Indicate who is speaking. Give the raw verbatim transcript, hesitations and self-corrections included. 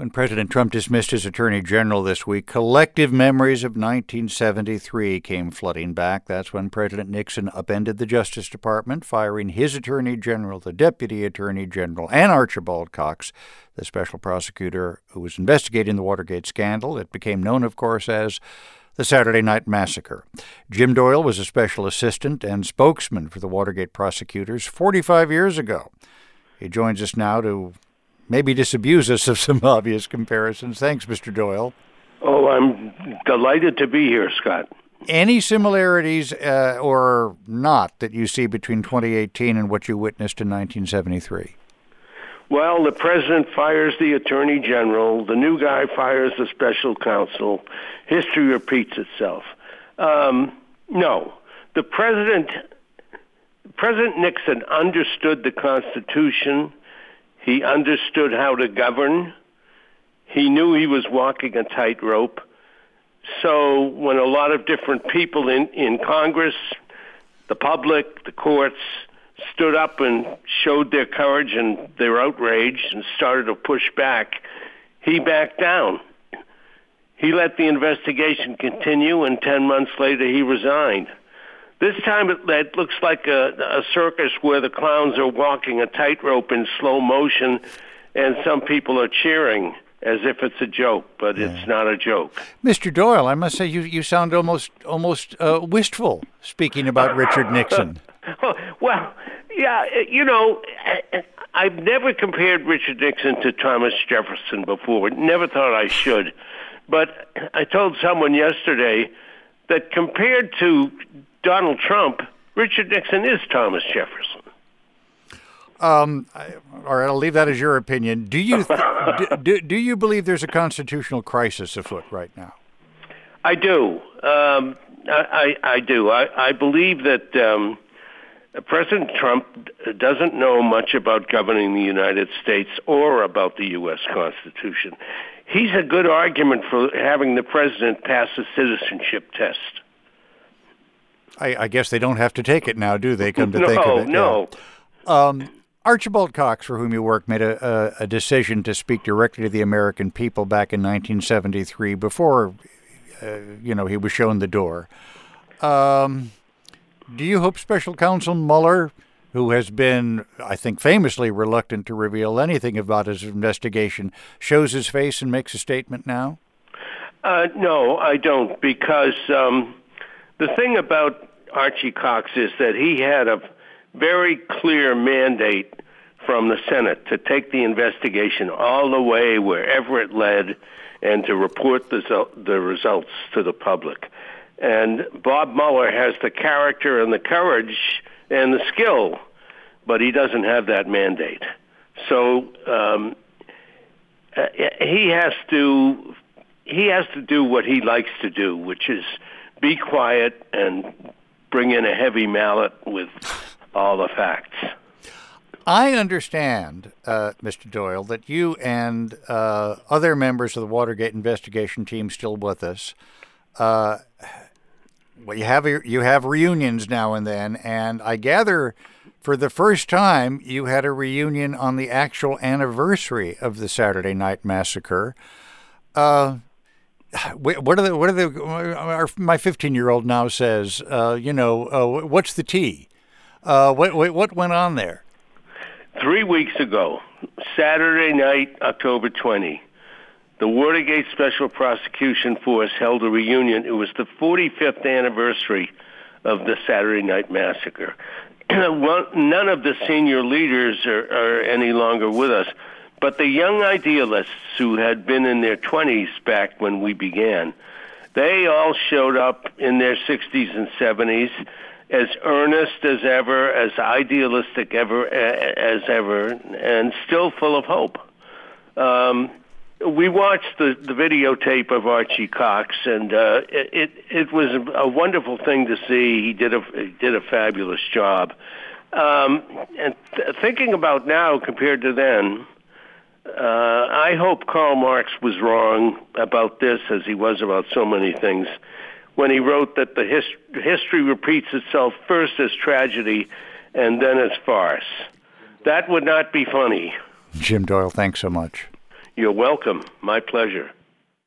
Speaker 1: When President Trump dismissed his attorney general this week, collective memories of nineteen seventy-three came flooding back. That's when President Nixon upended the Justice Department, firing his attorney general, the deputy attorney general, and Archibald Cox, the special prosecutor who was investigating the Watergate scandal. It became known, of course, as the Saturday Night Massacre. Jim Doyle was a special assistant and spokesman for the Watergate prosecutors forty-five years ago. He joins us now to maybe disabuse us of some obvious comparisons. Thanks, Mister Doyle.
Speaker 2: Oh, I'm delighted to be here, Scott.
Speaker 1: Any similarities uh, or not that you see between twenty eighteen and what you witnessed in nineteen seventy-three?
Speaker 2: Well, the president fires the attorney general. The new guy fires the special counsel. History repeats itself. Um, no, the president, President Nixon understood the Constitution. He understood how to govern. He knew he was walking a tightrope. So when a lot of different people in, in Congress, the public, the courts, stood up and showed their courage and their outrage and started to push back, he backed down. He let the investigation continue, and ten months later he resigned. This time it, it looks like a, a circus where the clowns are walking a tightrope in slow motion, and some people are cheering as if it's a joke, but yeah. It's not a joke.
Speaker 1: Mister Doyle, I must say you, you sound almost almost uh, wistful speaking about Richard Nixon.
Speaker 2: Well, yeah, you know, I've never compared Richard Nixon to Thomas Jefferson before. Never thought I should. But I told someone yesterday that compared to Donald Trump, Richard Nixon is Thomas Jefferson.
Speaker 1: Um, all right, I'll leave that as your opinion. Do you th- do, do, do you believe there's a constitutional crisis afoot right now?
Speaker 2: I do. Um, I, I, I do. I, I believe that um, President Trump doesn't know much about governing the United States or about the U S Constitution. He's a good argument for having the president pass a citizenship test.
Speaker 1: I, I guess they don't have to take it now, do they? Come to
Speaker 2: no,
Speaker 1: think of it,
Speaker 2: no.
Speaker 1: Yeah. Um, Archibald Cox, for whom you work, made a, a, a decision to speak directly to the American people back in nineteen seventy-three before, uh, you know, he was shown the door. Um, do you hope Special Counsel Mueller, who has been, I think, famously reluctant to reveal anything about his investigation, shows his face and makes a statement now?
Speaker 2: Uh, no, I don't, because um, the thing about Archie Cox is that he had a very clear mandate from the Senate to take the investigation all the way wherever it led and to report the, the results to the public. And Bob Mueller has the character and the courage and the skill, but he doesn't have that mandate. So um, he has to he has to do what he likes to do, which is be quiet and bring in a heavy mallet with all the facts.
Speaker 1: I understand, uh, Mister Doyle, that you and uh, other members of the Watergate investigation team still with us. Uh, well, you have you have reunions now and then, and I gather for the first time you had a reunion on the actual anniversary of the Saturday Night Massacre. Uh, what are the what are the? Our, my fifteen-year-old now says, uh, you know, uh, what's the tea? Uh, what, what what went on there?
Speaker 2: Three weeks ago, Saturday night, October twentieth, the Watergate Special Prosecution Force held a reunion. It was the forty-fifth anniversary of the Saturday Night Massacre. Well, none of the senior leaders are, are any longer with us, but the young idealists who had been in their twenties back when we began, they all showed up in their sixties and seventies, as earnest as ever, as idealistic ever as ever, and still full of hope. Um, we watched the, the videotape of Archie Cox, and uh, it it was a wonderful thing to see. He did a he did a fabulous job. Um, and th- thinking about now compared to then, uh, I hope Karl Marx was wrong about this, as he was about so many things, when he wrote that the hist- history repeats itself first as tragedy and then as farce. That would not be funny.
Speaker 1: Jim Doyle, thanks so much.
Speaker 2: You're welcome. My pleasure.